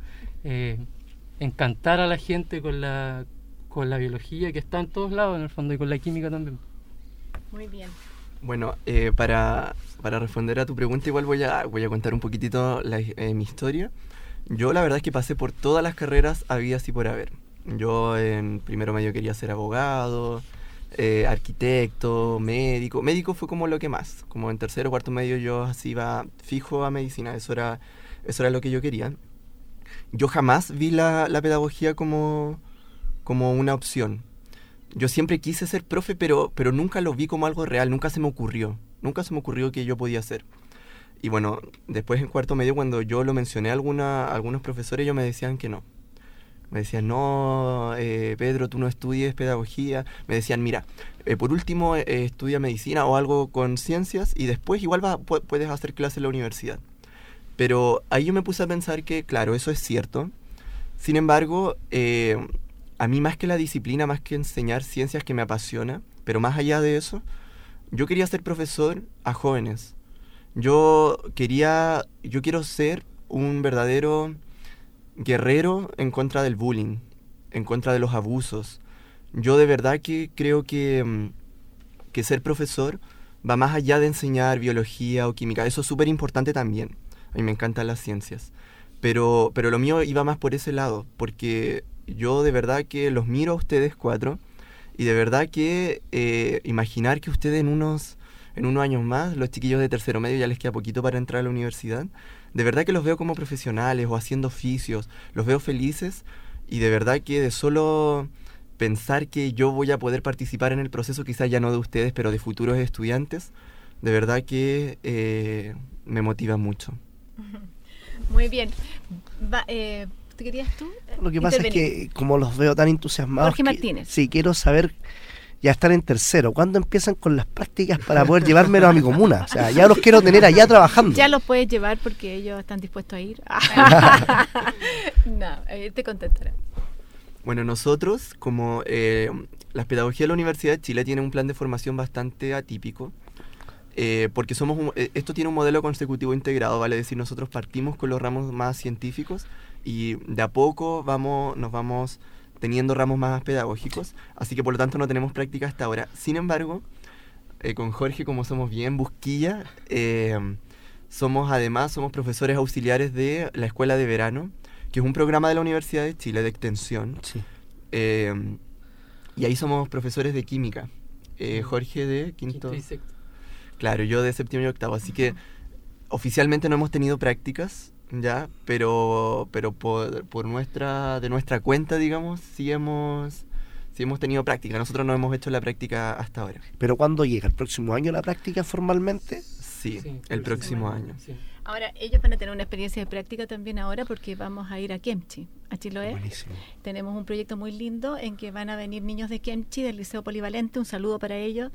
encantar a la gente con la biología que está en todos lados, en el fondo, y con la química también. Muy bien. Bueno, para responder a tu pregunta igual voy a contar un poquitito mi historia. Yo la verdad es que pasé por todas las carreras habidas y por haber. Yo en primero medio quería ser abogado, arquitecto, médico. Médico fue como lo que más. Como en tercero o cuarto medio yo así iba fijo a medicina. Eso era lo que yo quería. Yo jamás vi la pedagogía como una opción. Yo siempre quise ser profe, pero nunca lo vi como algo real. Nunca se me ocurrió que yo podía hacer. Y bueno, después en cuarto medio cuando yo lo mencioné a algunos profesores, ellos me decían que no. Me decían, no, Pedro, tú no estudies pedagogía. Me decían, mira, por último estudia medicina o algo con ciencias y después igual puedes hacer clases en la universidad. Pero ahí yo me puse a pensar que, claro, eso es cierto. Sin embargo, a mí más que la disciplina, más que enseñar ciencias que me apasiona, pero más allá de eso, yo quería ser profesor a jóvenes. Yo quiero ser un verdadero guerrero en contra del bullying, en contra de los abusos. Yo de verdad que creo que ser profesor va más allá de enseñar biología o química. Eso es súper importante también. A mí me encantan las ciencias. Pero lo mío iba más por ese lado, porque yo de verdad que los miro a ustedes 4 y de verdad que imaginar que ustedes en unos años más, los chiquillos de tercero medio ya les queda poquito para entrar a la universidad, de verdad que los veo como profesionales o haciendo oficios, los veo felices y de verdad que de solo pensar que yo voy a poder participar en el proceso, quizás ya no de ustedes, pero de futuros estudiantes, de verdad que me motiva mucho. Muy bien. ¿Te querías tú? Lo que pasa es que como los veo tan entusiasmados... Jorge Martínez. Sí, quiero saber, ya estar en tercero, ¿cuándo empiezan con las prácticas para poder llevármelos a mi comuna? O sea, ya los quiero tener allá trabajando. Ya los puedes llevar porque ellos están dispuestos a ir. No, te contestarán. Bueno, nosotros, como la pedagogía de la Universidad de Chile tiene un plan de formación bastante atípico, porque esto tiene un modelo consecutivo integrado, vale decir, nosotros partimos con los ramos más científicos y de a poco nos vamos teniendo ramos más pedagógicos, así que por lo tanto no tenemos práctica hasta ahora. Sin embargo, con Jorge, como somos bien busquilla, somos profesores auxiliares de la Escuela de Verano, que es un programa de la Universidad de Chile de extensión. Sí. Y ahí somos profesores de química. Jorge de quinto y sexto. Claro, yo de séptimo y octavo. Así que oficialmente no hemos tenido prácticas, ya, pero por nuestra cuenta, digamos, sí hemos tenido práctica. Nosotros no hemos hecho la práctica hasta ahora. ¿Pero cuándo llega? ¿El próximo año la práctica formalmente? Sí, el próximo año. Sí. Ahora, ellos van a tener una experiencia de práctica también ahora porque vamos a ir a Kemchi, a Chiloé. Buenísimo. Tenemos un proyecto muy lindo en que van a venir niños de Kemchi, del Liceo Polivalente, un saludo para ellos.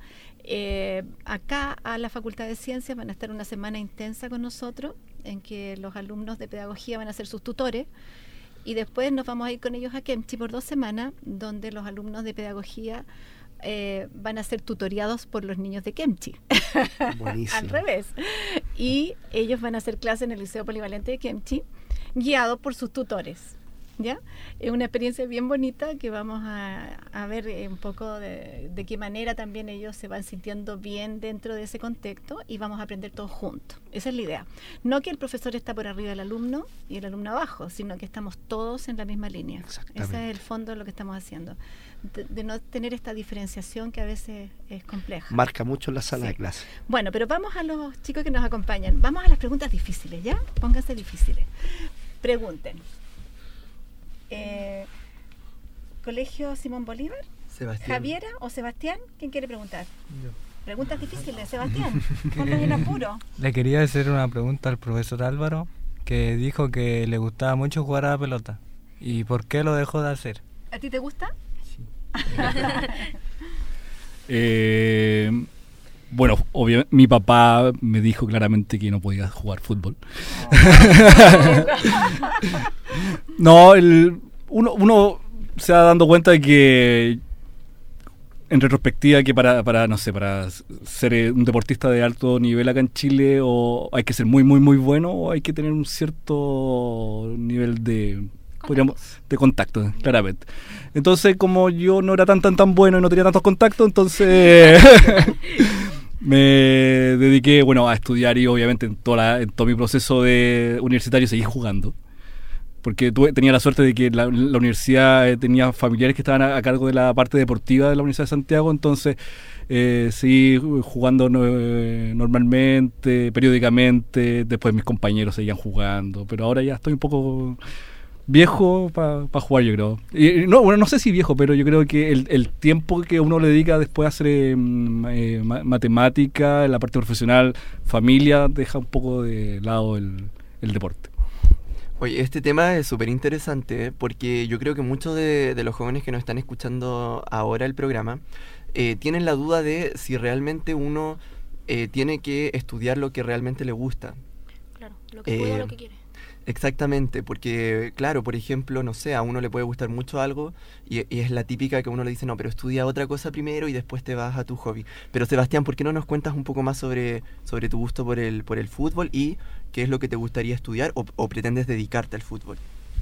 Acá a la Facultad de Ciencias van a estar una semana intensa con nosotros, en que los alumnos de pedagogía van a ser sus tutores. Y después nos vamos a ir con ellos a Kemchi por 2 semanas, donde los alumnos de pedagogía van a ser tutoriados por los niños de Kemchi. Buenísimo. Al revés. Y ellos van a hacer clase en el Liceo Polivalente de Kemchi, guiados por sus tutores. ¿Ya? Es una experiencia bien bonita que vamos a ver un poco de qué manera también ellos se van sintiendo bien dentro de ese contexto y vamos a aprender todos juntos. Esa es la idea. No que el profesor está por arriba del alumno y el alumno abajo, sino que estamos todos en la misma línea. Ese es el fondo de lo que estamos haciendo. De no tener esta diferenciación que a veces es compleja. Marca mucho en la sala de clase. Bueno, pero vamos a los chicos que nos acompañan. Vamos a las preguntas difíciles, ¿ya? Pónganse difíciles. Pregunten. ¿Colegio Simón Bolívar? Sebastián. ¿Javiera o Sebastián? ¿Quién quiere preguntar? Yo. Preguntas difíciles, Sebastián. Ponlos en apuro. Le quería hacer una pregunta al profesor Álvaro, que dijo que le gustaba mucho jugar a la pelota. ¿Y por qué lo dejó de hacer? ¿A ti te gusta? Sí. Bueno, obviamente mi papá me dijo claramente que no podía jugar fútbol. No, uno se va dando cuenta de que en retrospectiva que para ser un deportista de alto nivel acá en Chile o hay que ser muy muy muy bueno o hay que tener un cierto nivel de contacto, claramente. Entonces, como yo no era tan bueno y no tenía tantos contactos, entonces me dediqué, a estudiar y obviamente en todo mi proceso universitario seguí jugando. Porque tenía la suerte de que la universidad tenía familiares que estaban a cargo de la parte deportiva de la Universidad de Santiago, entonces seguí jugando normalmente, periódicamente, después mis compañeros seguían jugando, pero ahora ya estoy un poco viejo para jugar, yo creo. Y, no sé si viejo, pero yo creo que el tiempo que uno le dedica después a hacer matemática, en la parte profesional, familia, deja un poco de lado el deporte. Oye, este tema es súper interesante, porque yo creo que muchos de los jóvenes que nos están escuchando ahora el programa tienen la duda de si realmente uno tiene que estudiar lo que realmente le gusta. Claro, lo que puede o lo que quiere. Exactamente, porque claro, por ejemplo, no sé, a uno le puede gustar mucho algo y es la típica que uno le dice, no, pero estudia otra cosa primero y después te vas a tu hobby. Pero Sebastián, ¿por qué no nos cuentas un poco más sobre tu gusto por el fútbol y qué es lo que te gustaría estudiar o pretendes dedicarte al fútbol?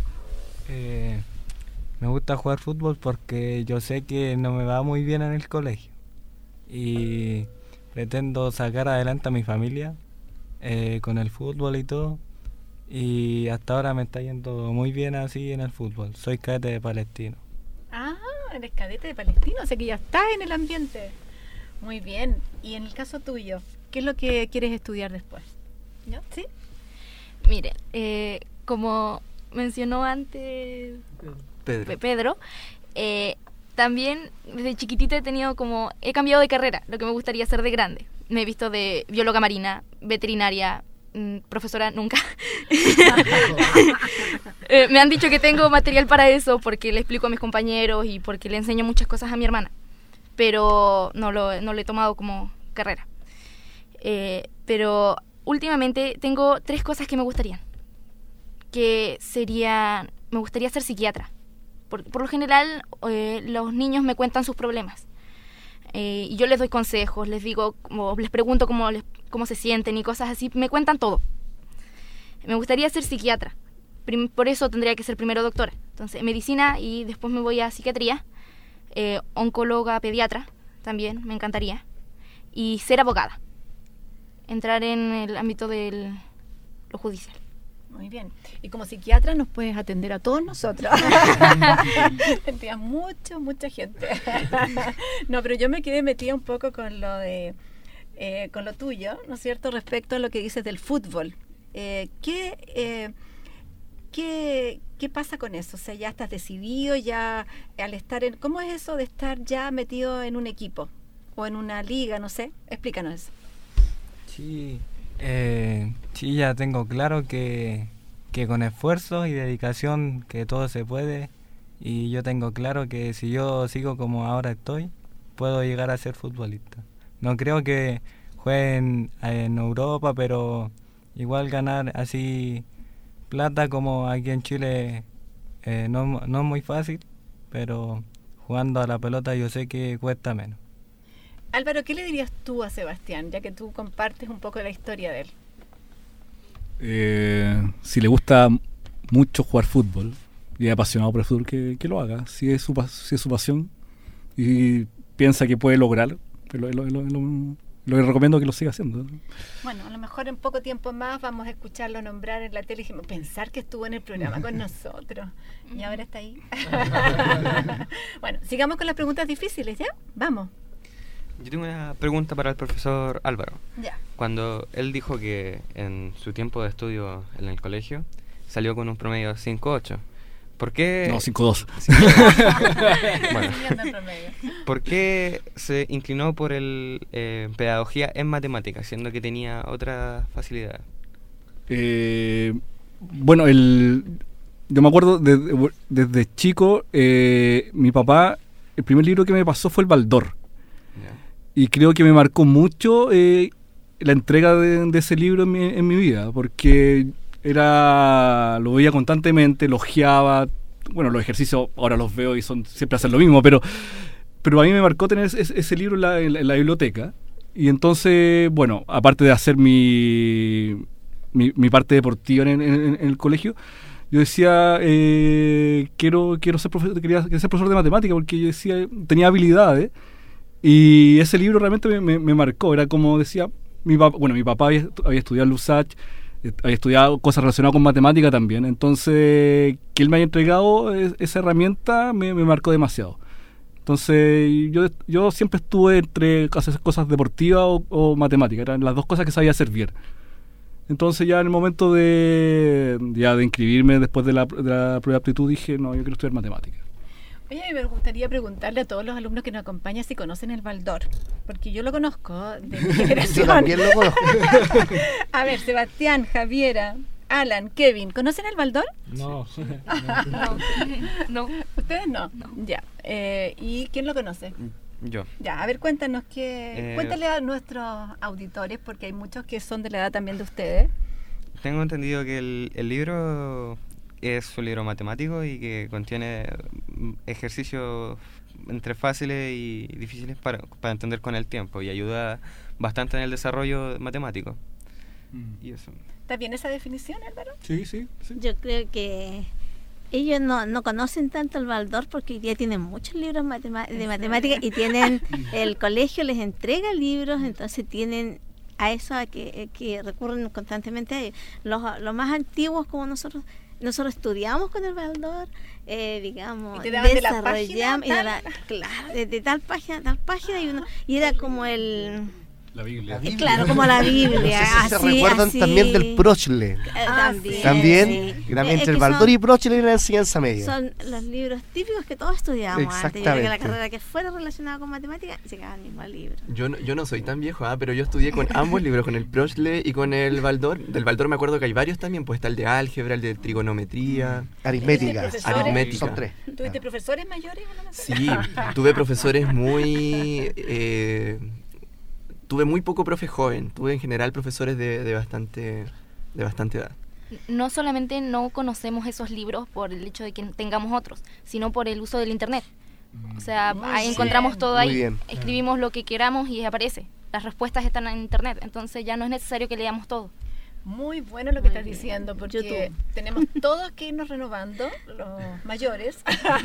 Me gusta jugar fútbol porque yo sé que no me va muy bien en el colegio y pretendo sacar adelante a mi familia con el fútbol y todo. Y hasta ahora me está yendo muy bien así en el fútbol. Soy cadete de Palestino. Ah, eres cadete de Palestino, o sea que ya estás en el ambiente. Muy bien. Y en el caso tuyo, ¿qué es lo que quieres estudiar después? ¿No? ¿Sí? Mire, como mencionó antes Pedro, también desde chiquitita he cambiado de carrera, lo que me gustaría hacer de grande. Me he visto de bióloga marina, veterinaria, profesora nunca. Me han dicho que tengo material para eso porque le explico a mis compañeros y porque le enseño muchas cosas a mi hermana, pero no lo he tomado como carrera. Pero últimamente tengo 3 cosas que me gustarían, me gustaría ser psiquiatra. Por lo general, los niños me cuentan sus problemas. Y yo les doy consejos, les pregunto cómo se sienten y cosas así, me cuentan todo. Me gustaría ser psiquiatra, por eso tendría que ser primero doctora. Entonces, medicina y después me voy a psiquiatría, oncóloga, pediatra, también me encantaría. Y ser abogada, entrar en el ámbito de lo judicial. Muy bien. Y como psiquiatra nos puedes atender a todos nosotros. Tendría mucha gente. No, pero yo me quedé metida un poco con lo tuyo, ¿no es cierto? Respecto a lo que dices del fútbol. ¿Qué pasa con eso? O sea, ya estás decidido, ya al estar ¿cómo es eso de estar ya metido en un equipo? O en una liga, no sé. Explícanos eso. Sí. Sí, ya tengo claro que con esfuerzo y dedicación que todo se puede, y yo tengo claro que si yo sigo como ahora estoy, puedo llegar a ser futbolista. No creo que juegue en Europa, pero igual ganar así plata como aquí en Chile no es muy fácil, pero jugando a la pelota yo sé que cuesta menos. Álvaro, ¿qué le dirías tú a Sebastián, ya que tú compartes un poco la historia de él? Si le gusta mucho jugar fútbol y es apasionado por el fútbol, que lo haga. Si es su pasión y piensa que puede lograr, lo recomiendo que lo siga haciendo. Bueno, a lo mejor en poco tiempo más vamos a escucharlo nombrar en la tele y pensar que estuvo en el programa con nosotros y ahora está ahí. Bueno, sigamos con las preguntas difíciles, ¿ya? Vamos. Yo tengo una pregunta para el profesor Álvaro. Ya. Cuando él dijo que en su tiempo de estudio en el colegio salió con un promedio 5.8, ¿por qué? No, 5.2. Bueno, ¿por qué se inclinó por el pedagogía en matemáticas, siendo que tenía otra facilidad? Bueno, yo me acuerdo desde chico, mi papá, el primer libro que me pasó fue el Baldor. Y creo que me marcó mucho la entrega de ese libro en mi vida, porque lo veía constantemente, elogiaba. Bueno, los ejercicios ahora los veo y siempre hacen lo mismo, pero a mí me marcó tener ese libro en la biblioteca. Y entonces, bueno, aparte de hacer mi parte deportiva en el colegio, yo decía, quiero ser profesor, quería ser profesor de matemática, porque yo decía, tenía habilidades. Y ese libro realmente me marcó. Era como decía, mi papá había estudiado en Lusach, había estudiado cosas relacionadas con matemática también. Entonces, que él me haya entregado esa herramienta me marcó demasiado. Entonces, yo siempre estuve entre hacer cosas deportivas o matemáticas. Eran las dos cosas que sabía hacer bien. Entonces, ya en el momento de inscribirme después de la prueba de aptitud, dije, no, yo quiero estudiar matemáticas. Oye, me gustaría preguntarle a todos los alumnos que nos acompañan si conocen el Baldor, porque yo lo conozco de mi generación. Yo también lo conozco. A ver, Sebastián, Javiera, Alan, Kevin, ¿conocen el Baldor? No. No. ¿Ustedes no? Ya. ¿Y quién lo conoce? Yo. Ya, a ver, cuéntanos cuéntale a nuestros auditores, porque hay muchos que son de la edad también de ustedes. Tengo entendido que el libro es un libro matemático y que contiene ejercicios entre fáciles y difíciles para entender con el tiempo, y ayuda bastante en el desarrollo matemático. Y eso. ¿Está bien esa definición, Álvaro? Sí. Yo creo que Ellos no conocen tanto el Waldorf porque hoy día tienen muchos libros de matemáticas y tienen, el colegio les entrega libros, entonces tienen a eso a que recurren constantemente a ellos. Los más antiguos como nosotros estudiamos con el Waldorf, digamos, ¿Y te daban desarrollamos de tal página a tal página y era como la Biblia. Claro, como la Biblia. No sé si se recuerdan también del Prochle. También, sí. Entre el Waldorf y Prochle y la enseñanza media. Son los libros típicos que todos estudiábamos antes. Yo creo que la carrera que fuera relacionada con matemáticas llegaba al mismo libro. Yo no soy tan viejo, pero yo estudié con ambos libros, con el Prochle y con el Waldorf. Del Waldorf me acuerdo que hay varios también, pues está el de álgebra, el de trigonometría, aritmética. Son 3. ¿Tuviste profesores mayores? Sí, tuve profesores muy... tuve muy poco profe joven, tuve en general profesores de bastante edad. No solamente no conocemos esos libros por el hecho de que tengamos otros, sino por el uso del internet. O sea, ahí encontramos todo ahí, escribimos lo que queramos y aparece. Las respuestas están en internet, entonces ya no es necesario que leamos todo. Muy bueno lo que estás diciendo, porque tenemos todos que irnos renovando, los mayores,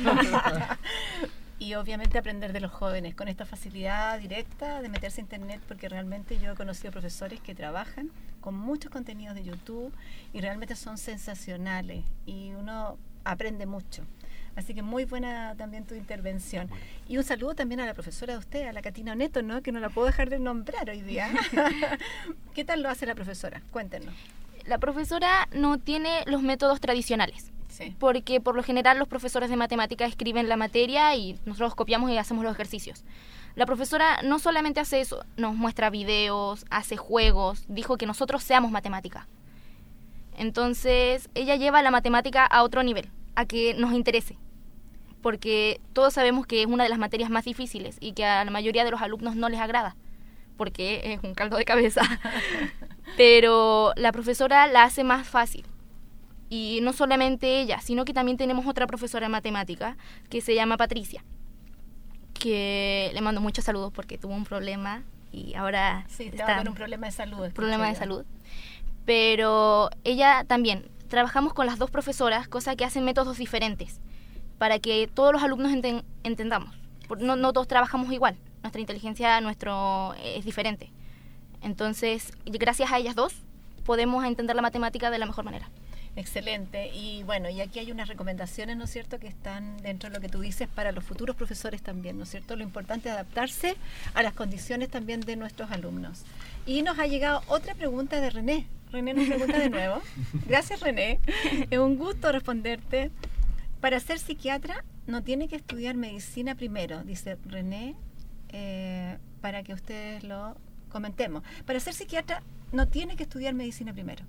y obviamente aprender de los jóvenes con esta facilidad directa de meterse a internet, porque realmente yo he conocido profesores que trabajan con muchos contenidos de YouTube y realmente son sensacionales y uno aprende mucho. Así que muy buena también tu intervención. Y un saludo también a la profesora de usted, a la Catina Neto, ¿no? Que no la puedo dejar de nombrar hoy día. ¿Qué tal lo hace la profesora? Cuéntenos. La profesora no tiene los métodos tradicionales. Sí. Porque por lo general los profesores de matemática escriben la materia y nosotros copiamos y hacemos los ejercicios. La profesora no solamente hace eso, nos muestra videos, hace juegos, dijo que nosotros seamos matemática. Entonces ella lleva la matemática a otro nivel, a que nos interese, porque todos sabemos que es una de las materias más difíciles y que a la mayoría de los alumnos no les agrada, porque es un caldo de cabeza. Pero la profesora la hace más fácil. Y no solamente ella, sino que también tenemos otra profesora de matemática que se llama Patricia, que le mando muchos saludos porque tuvo un problema y ahora estaba con un problema de salud. Pero ella también, trabajamos con las dos profesoras, cosa que hacen métodos diferentes, para que todos los alumnos entendamos. No todos trabajamos igual, nuestra inteligencia es diferente. Entonces, gracias a ellas dos, podemos entender la matemática de la mejor manera. Excelente. Y bueno, y aquí hay unas recomendaciones, ¿no es cierto?, que están dentro de lo que tú dices para los futuros profesores también, ¿no es cierto? Lo importante es adaptarse a las condiciones también de nuestros alumnos. Y nos ha llegado otra pregunta de René. René nos pregunta de nuevo. Gracias, René. Es un gusto responderte. Para ser psiquiatra no tiene que estudiar medicina primero, dice René, para que ustedes lo comentemos. Para ser psiquiatra no tiene que estudiar medicina primero.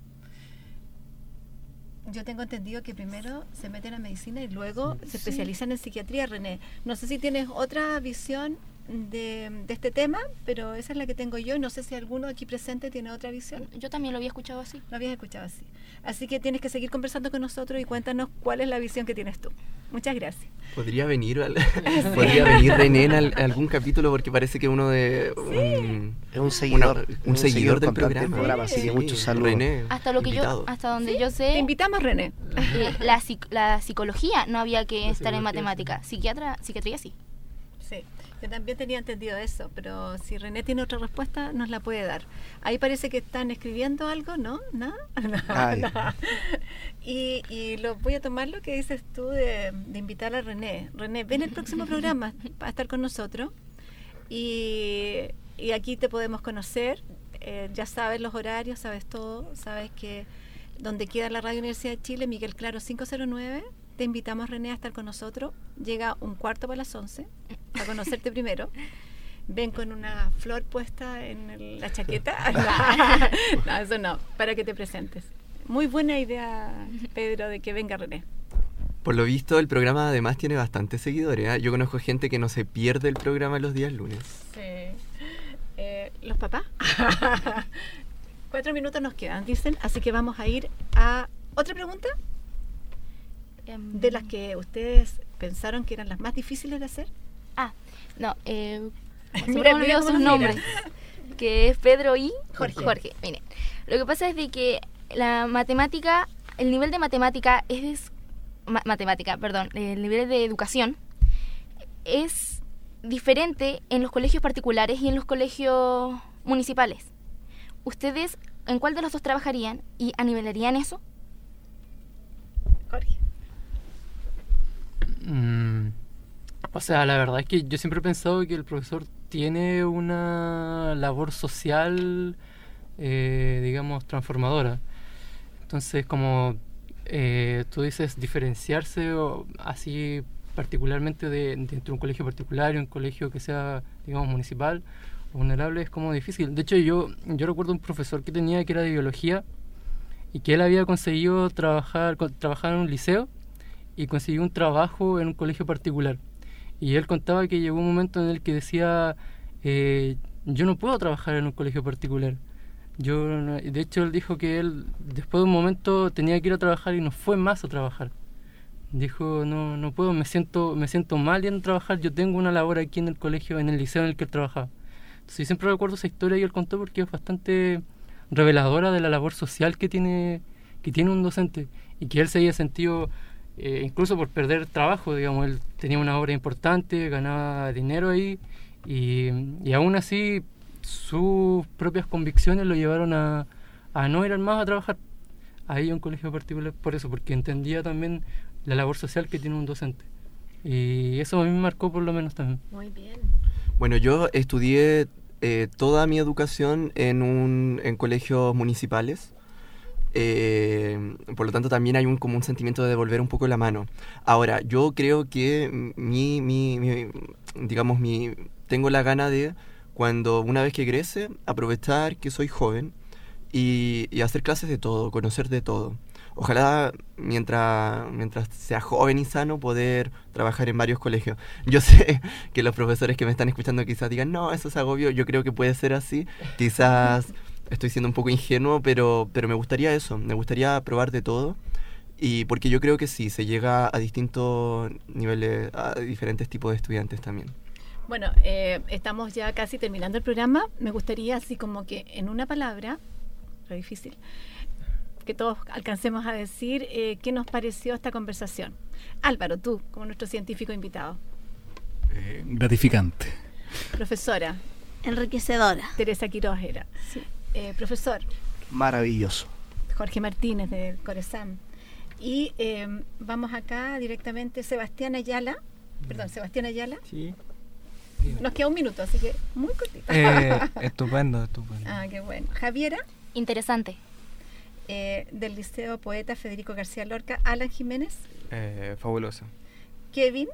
Yo tengo entendido que primero se meten a medicina y luego se especializan en psiquiatría, René. No sé si tienes otra visión de este tema, pero esa es la que tengo yo y no sé si alguno aquí presente tiene otra visión. Yo también lo había escuchado así. Lo habías escuchado así. Así que tienes que seguir conversando con nosotros y cuéntanos cuál es la visión que tienes tú. Muchas gracias. ¿Podría venir René en algún capítulo? Porque parece que uno de... es un seguidor. Un seguidor del programa. Así que muchos saludos. René, hasta donde yo sé... Te invitamos, René. La psicología no había que estar en matemática. Psiquiatría sí. Sí. Yo también tenía entendido eso, pero si René tiene otra respuesta, nos la puede dar. Ahí parece que están escribiendo algo, ¿no? ¿No? Y lo voy a tomar lo que dices tú de invitar a René. René, ven el próximo programa para estar con nosotros. Y aquí te podemos conocer. Ya sabes los horarios, sabes todo. Sabes que donde queda la Radio Universidad de Chile, Miguel Claro 509. Te invitamos, René, a estar con nosotros. Llega 11:45 a conocerte primero. Ven con una flor puesta en la chaqueta. No, eso no, para que te presentes. Muy buena idea, Pedro, de que venga René. Por lo visto, el programa además tiene bastantes seguidores, ¿eh? Yo conozco gente que no se pierde el programa los días lunes. Sí. ¿Los papás? 4 minutos nos quedan, dicen, así que vamos a ir a otra pregunta. De las que ustedes pensaron que eran las más difíciles de hacer. Siempre me olvido sus nombres, que es Pedro y Jorge. Miren, lo que pasa es de que la matemática, el nivel de matemática es matemática, perdón, el nivel de educación es diferente en los colegios particulares y en los colegios municipales. ¿Ustedes en cuál de los dos trabajarían y anivelarían eso? Jorge. O sea, la verdad es que yo siempre he pensado que el profesor tiene una labor social, digamos, transformadora. Entonces, como tú dices, diferenciarse o así particularmente de entre un colegio particular y un colegio que sea, digamos, municipal o vulnerable es como difícil. De hecho, yo recuerdo un profesor que tenía que era de biología y que él había conseguido trabajar en un liceo y consiguió un trabajo en un colegio particular. Y él contaba que llegó un momento en el que decía, yo no puedo trabajar en un colegio particular. De hecho, él dijo que él después de un momento tenía que ir a trabajar y no fue más a trabajar. Dijo, no puedo, me siento mal yendo a trabajar, yo tengo una labor aquí en el colegio, en el liceo en el que él trabajaba. Entonces yo siempre recuerdo esa historia que él contó porque es bastante reveladora de la labor social que tiene un docente y que él se había sentido, incluso por perder trabajo, digamos, él tenía una obra importante, ganaba dinero ahí y aún así sus propias convicciones lo llevaron a no ir más a trabajar ahí en un colegio particular por eso, porque entendía también la labor social que tiene un docente. Y eso a mí me marcó por lo menos también. Muy bien. Bueno, yo estudié toda mi educación en colegios municipales. Por lo tanto, también hay como un sentimiento de devolver un poco la mano. Ahora, yo creo que tengo la gana de, cuando una vez que egrese, aprovechar que soy joven y hacer clases de todo, conocer de todo. Ojalá, mientras sea joven y sano, poder trabajar en varios colegios. Yo sé que los profesores que me están escuchando quizás digan, no, eso es agobio. Yo creo que puede ser así. Quizás estoy siendo un poco ingenuo, pero me gustaría eso. Me gustaría probar de todo. Y porque yo creo que sí, se llega a distintos niveles, a diferentes tipos de estudiantes también. Bueno, estamos ya casi terminando el programa. Me gustaría, así como que en una palabra, lo difícil, que todos alcancemos a decir qué nos pareció esta conversación. Álvaro, tú, como nuestro científico invitado. Gratificante. Profesora. Enriquecedora. Teresa Quiroz era. Sí. Profesor. Maravilloso. Jorge Martínez de Coresam. Y vamos acá directamente, Sebastián Ayala. Sí. Nos queda un minuto, así que muy cortito. Estupendo. Ah, qué bueno. Javiera. Interesante. Del Liceo Poeta Federico García Lorca. Alan Jiménez. Fabuloso. Kevin.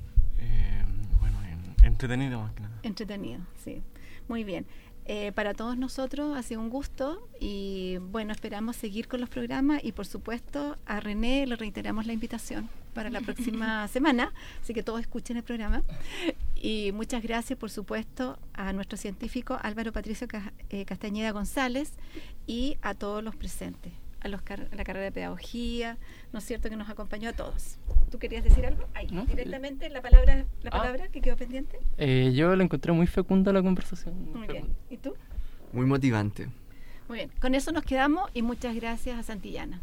Entretenido más que nada. Entretenido, sí. Muy bien. Para todos nosotros ha sido un gusto y bueno, esperamos seguir con los programas y por supuesto a René le reiteramos la invitación para la próxima semana, así que todos escuchen el programa y muchas gracias por supuesto a nuestro científico Álvaro Patricio Castañeda González y a todos los presentes, a la carrera de pedagogía, ¿no es cierto?, que nos acompañó a todos. ¿Tú querías decir algo? Ahí, ¿no? Directamente la palabra que quedó pendiente. Yo la encontré muy fecunda la conversación. Muy bien. ¿Y tú? Muy motivante. Muy bien. Con eso nos quedamos y muchas gracias a Santillana.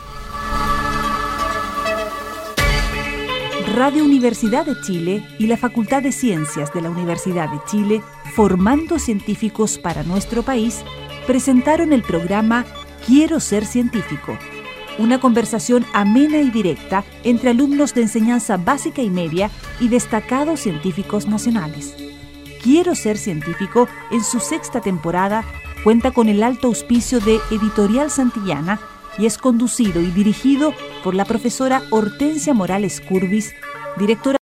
Radio Universidad de Chile y la Facultad de Ciencias de la Universidad de Chile, formando científicos para nuestro país, presentaron el programa Quiero ser científico. Una conversación amena y directa entre alumnos de enseñanza básica y media y destacados científicos nacionales. Quiero ser científico, en su 6ª temporada, cuenta con el alto auspicio de Editorial Santillana y es conducido y dirigido por la profesora Hortensia Morales Curbis, directora